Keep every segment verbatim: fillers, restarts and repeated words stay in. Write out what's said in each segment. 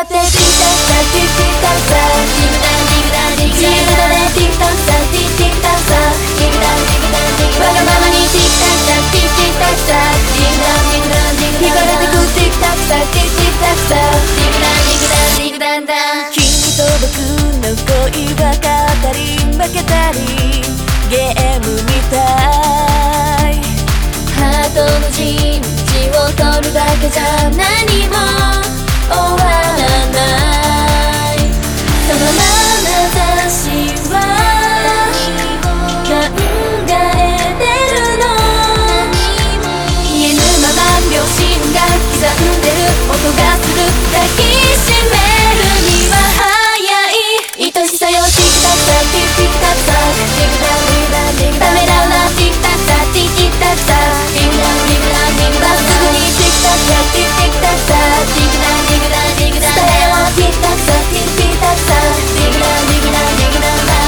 ってティッタッサティッティッタッサディグダンディグダンディグダン自由だねティッタッサティッティッタッサディグダンディグダンディグダンわがままにティッタッサティッティッタッサディグダンディグダンディグダン惹かれてくティッタッサティッティッタッサディグダンディグダンディグダンダン君と僕の恋は語り負けたりゲームみたいハートの陣地を取るだけじゃ何も終わらないその眼差しは考えてるの言えぬまま秒針が刻んでる音がする抱きしめるには早い愛しさよティッタッサティッティッタッサディグダンディグダンディグダンダメだなティッタッサティッティッタッサディグダンディグダンディグダンまっすぐにティッタッサティッティッタッサディグダンディグダンディグダン伝えようティッタッサティッティッタッサディグダンディグダンディグダンダ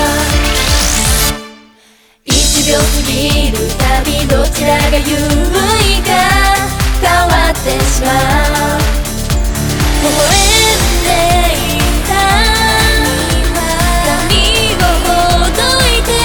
いちびょう過ぎるたびどちらが優位か変わってしまう微笑んでいた髪をほどいて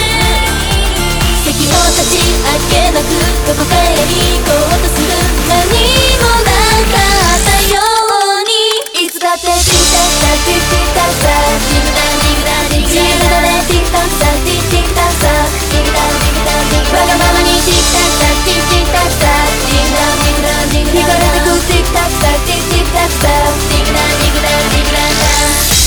席を立ち上げなくどこかへ行こうとする何もなかったようにいつだってティッタッサティッティッタッサディグダンディグダンディグダン自由だねティッタッサティッティッタッサディグダンディグダンディグダンわがままにティッタッサティッティッタッサディグダンディグダンディグダン惹かれてくティッタッサティッティッタッサディグダンディグダンディグダンダン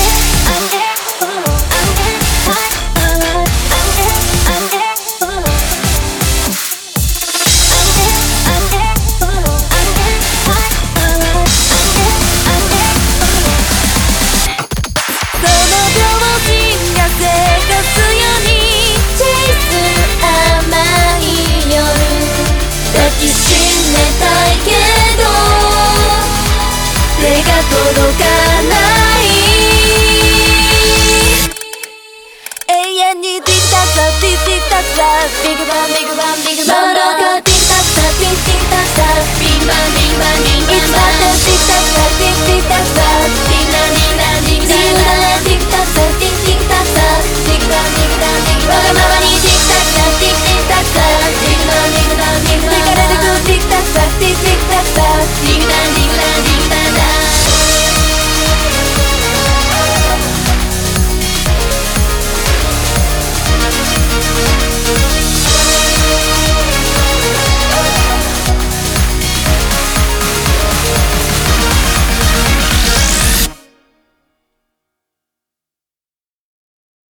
抱きしめたいけど手が届かない永遠にティッタッサティッティッタッサビッグバンビッグバンビッグバンバンティッタッサティッティッタッサビッグバン